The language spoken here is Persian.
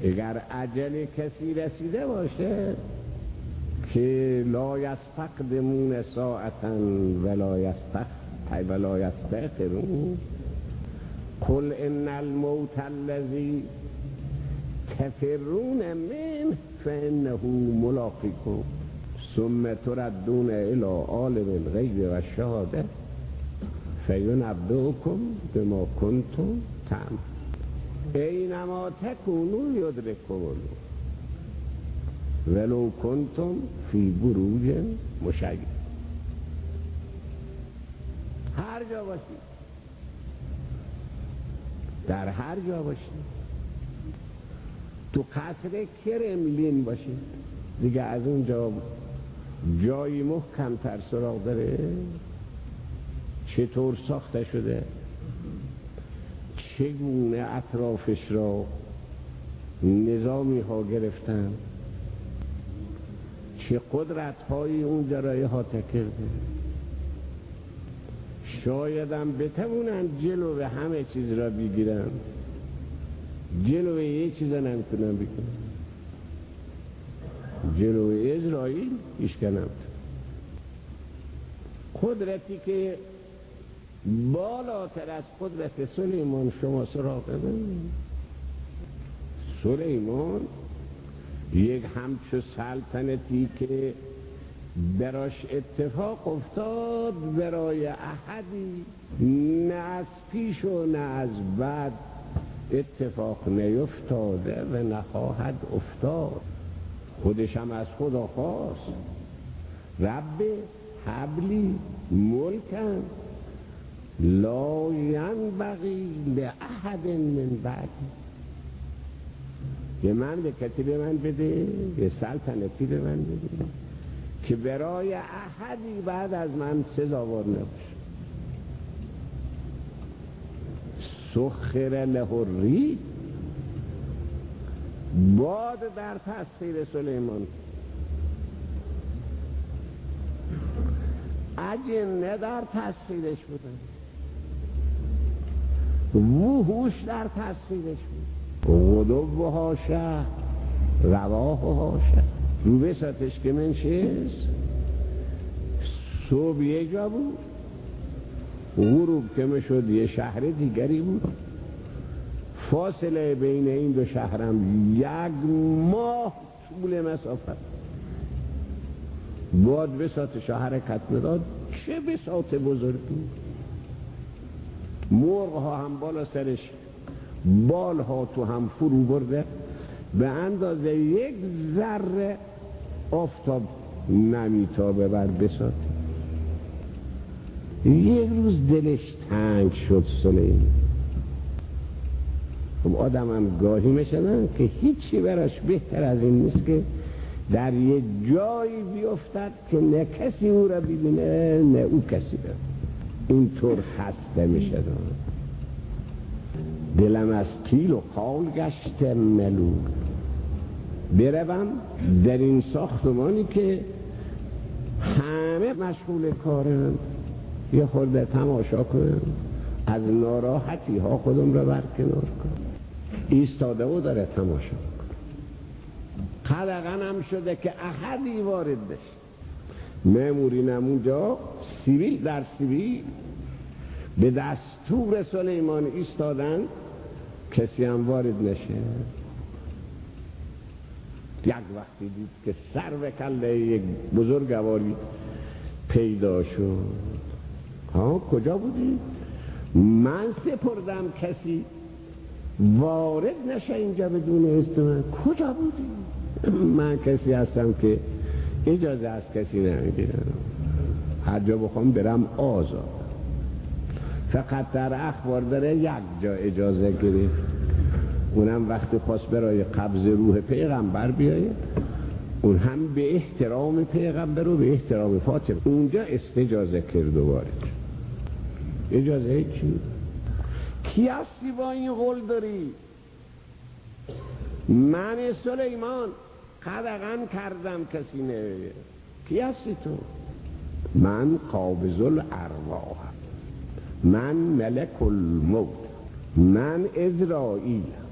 اگر اجل کسی رسیده باشه که لا یستقدمون ساعتا ولا یستأخرون، قل ان الموت الذی تفرون منه فانه ملاقیکم ثم تردون الى عالم الغیب والشهاده فینبئکم بما کنتم تعملون. اینما تکونوا یدرککم ولو کنتم فی بروج مشیدة. هر جا باشید، در هر جا باشید، تو قصر کرملین باشید، دیگه از اونجا جایی محکم تر سراغ داره؟ چطور ساخته شده؟ چگونه اطرافش را نظامی ها گرفتن؟ چه قدرت هایی اونجا را احاطه کرده؟ شایدم بتوانند جلو همه چیز را بگیرن، جلو یک چیز نمیتونن بگیرن. جلو اسرائیل هیچ که نمیتونه. قدرتی که بالاتر از قدرت سلیمان شما سراغ بدن. سلیمان یک همچو سلطنتی که براش اتفاق افتاد برای احدی نه از پیش و نه از بعد اتفاق نیفتاده و نخواهد افتاد. خودش هم از خدا خواست رب حبلی ملکن لا ینبغی لأحد من بعدی، یه مملکتی به من بده، یه سلطنتی به من بده که برای احدی بعد از من سزاوار نباشه. سخر له الریح، باد در تسخیر سلیمان، اجنه در تسخیرش بودن، وحوش در تسخیرش بود، غدوها شهر رواحها شهر. رو بساتش که منشست صبح یه جا بود، غروب که میشد یه شهر دیگری بود. فاصله بین این دو شهرم 1 ماه طول مسافت. باد بساتش حرکت میداد، چه بساط بزرگی. مرغ ها هم بالا سرش بال ها تو هم فرو برده، به اندازه 1 ذره آفتاب نمیتابه بر بساط. یک روز دلش تنگ شد سلیمان. خب آدم هم گاهی میشنن که هیچی براش بهتر از این نیست که در یه جایی بیفتد که نه کسی او را ببینه نه او کسی را. اینطور خسته میشه. دلم از کیل و قال گشت ملول. بروم در این ساختمانی که همه مشغول کارن، یه خورده تماشا کنم، از ناراحتی ها خودم را برکنار کنم. ایستاده و داره تماشا کنم. قدغن هم شده که احدی وارد بشه. مامورین اونجا سیویل در سیویل به دستور سلیمان ایستادن، کسی هم وارد نشه. یک وقتی دید که سر و کله یک بزرگواری پیدا شد. ها کجا بودی؟ من سپردم کسی وارد نشه اینجا بدون است من. کجا بودی؟ من کسی هستم که اجازه از کسی نمیگیرم، هر جا بخوام برم آزاد. فقط در اخبار داره 1 جا اجازه گرفت، اونم وقتی خواست برای قبض روح پیغمبر بیایه، اون هم به احترام پیغمبر و به احترام فاطمه اونجا استجازه کرد و وارد. اجازه چی؟ کی هستی با این قول داری؟ من سلیمان قدغن کردم کسی نمیگه. کی هستی تو؟ من قابض الارواح، من ملک الموت، من عزرائیل.